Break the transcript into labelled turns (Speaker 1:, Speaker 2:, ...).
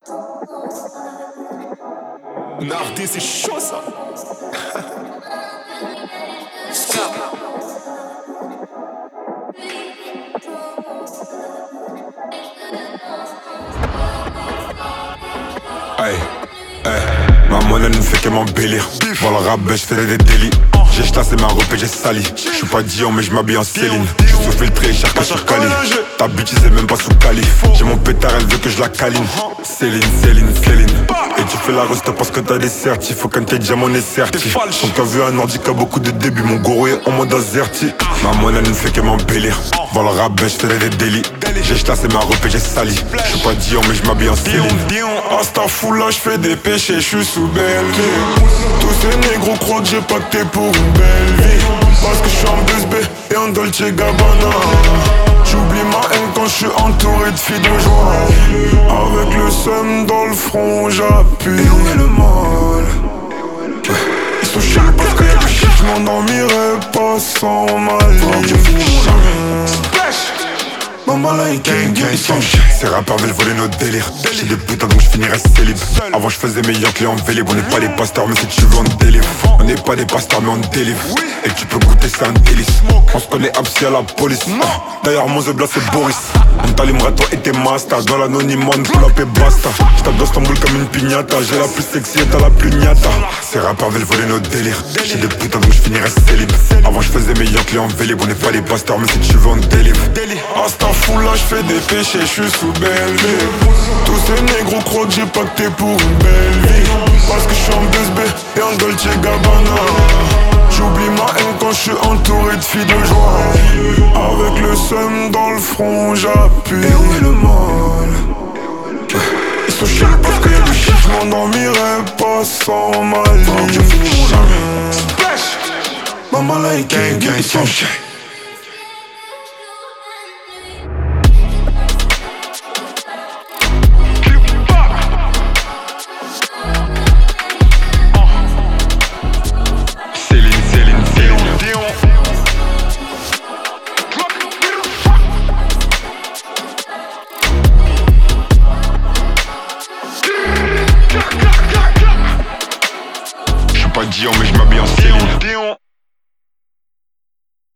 Speaker 1: Nardé, c'est chaud ça.
Speaker 2: Aïe, ma monnaie ne fait que m'embellir. Pour le rap, je fais des délits. J'ai chassé ma robe et j'ai sali. J'suis pas Dion mais j'm'habille en Céline. J'suis sous filtré, cher sur Cali. Ta bitch c'est même pas sous Cali. J'ai mon pétard, elle veut que je la câline. Céline. Et tu fais la reste parce que t'as des certifs. Faut qu'un tes diamants est certif. Donc t'as vu un ordi qui a beaucoup de débuts. Mon goro est en mode azerti. Ma monnaie ne fait que m'embellir. Pour le rap, je fais des délits. J'ai chassé ma robe et j'ai sali. J'suis pas Dion mais j'm'habille en Céline. Astafoula, j'fais des péchés, j'suis sous belle vie. Tous ces négros croient que j'ai pacté pour une belle vie. Parce que j'suis en BSB et en Dolce Gabbana. J'oublie ma haine quand j'suis entouré de filles de joie. Avec le seum dans le front, j'appuie. Et où est le mal? Ils sont chiants parce que y'a du shit, j'm'endormirai pas sans ma ligne. Maman là il gang. Ces rappeurs veulent voler notre délire. J'ai des putains donc j'finirai célib. Avant j'faisais meilleur client en vélib. On n'est pas des pasteurs mais si tu veux on délivre. On n'est pas des pasteurs mais on délivre. Et tu peux goûter c'est un délice. On se connaît absi à la police. D'ailleurs mon zebla c'est Boris. On t'allumerait toi et tes masters. Dans l'anonymat on pull up et basta. J'tape d'Istanbul comme une pignata. J'ai la plus sexy et t'as la plus gnata. Ces rappeurs veulent voler notre délire. J'ai des putains donc j'finirai célib. Avant j'faisais meilleur client en vélib. On n'est pas des pasteurs mais si tu veux on délivre. Astafoula, j'fais des péchés, j'suis sous belle vie. Tous ces négros croient que j'ai pacté pour une belle vie. Parce que j'suis en BSB et en Dolce Gabbana. J'oublie ma haine quand j'suis entouré de filles de joie. Avec le seum dans le front, j'appuie. Et où est le mal? Ils sont chiants parce que y'a du shit, j'm'endormirai pas sans ma ligne. Maman là il gang. J'suis pas Dion mais j'm'habille en Céline.